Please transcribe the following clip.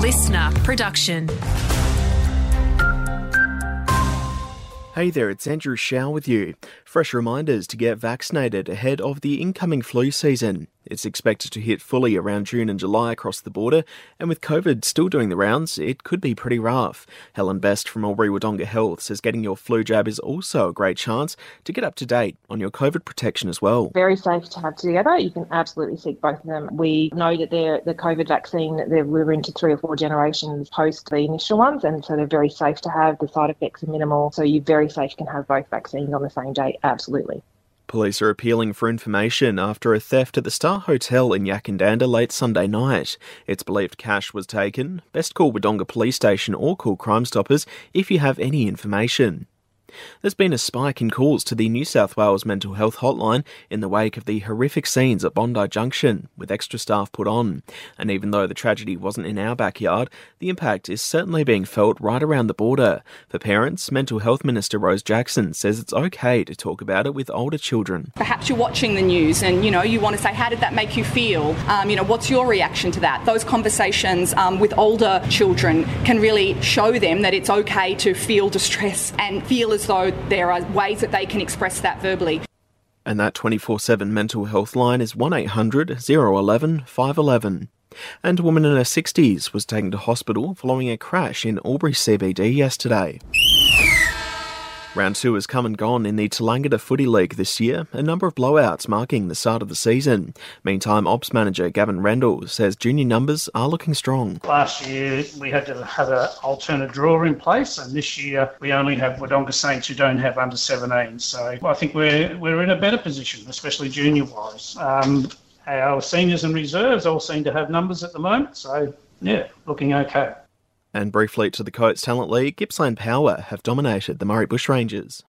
listener production. Hey there, it's Andrew Shaw with you. Fresh reminders to get vaccinated ahead of the incoming flu season. It's expected to hit fully around June and July across the border, and with COVID still doing the rounds, it could be pretty rough. Helen Best from Albury-Wodonga Health says getting your flu jab is also a great chance to get up to date on your COVID protection as well. Very safe to have together. You can absolutely seek both of them. We know that the COVID vaccine, we're into 3 or 4 generations post the initial ones, and so they're very safe to have. The side effects are minimal, so you're very safe can have both vaccines on the same day, absolutely. Police are appealing for information after a theft at the Star Hotel in Yakandanda late Sunday night. It's believed cash was taken. Best call Wodonga Police Station or call Crime Stoppers if you have any information. There's been a spike in calls to the New South Wales Mental Health Hotline in the wake of the horrific scenes at Bondi Junction, with extra staff put on. And even though the tragedy wasn't in our backyard, the impact is certainly being felt right around the border. For parents, Mental Health Minister Rose Jackson says it's okay to talk about it with older children. Perhaps you're watching the news and, you want to say, how did that make you feel? What's your reaction to that? Those conversations with older children can really show them that it's okay to feel distress and feel as though there are ways that they can express that verbally. And that 24/7 mental health line is 1800 011 511. And a woman in her 60s was taken to hospital following a crash in Albury CBD yesterday. Round 2 has come and gone in the Tallangatta Footy League this year, a number of blowouts marking the start of the season. Meantime, Ops manager Gavin Rendell says junior numbers are looking strong. Last year we had to have an alternate draw in place, and this year we only have Wodonga Saints who don't have under 17. So I think we're in a better position, especially junior-wise. Our seniors and reserves all seem to have numbers at the moment, so yeah, looking okay. And briefly to the Coates Talent League, Gippsland Power have dominated the Murray Bushrangers.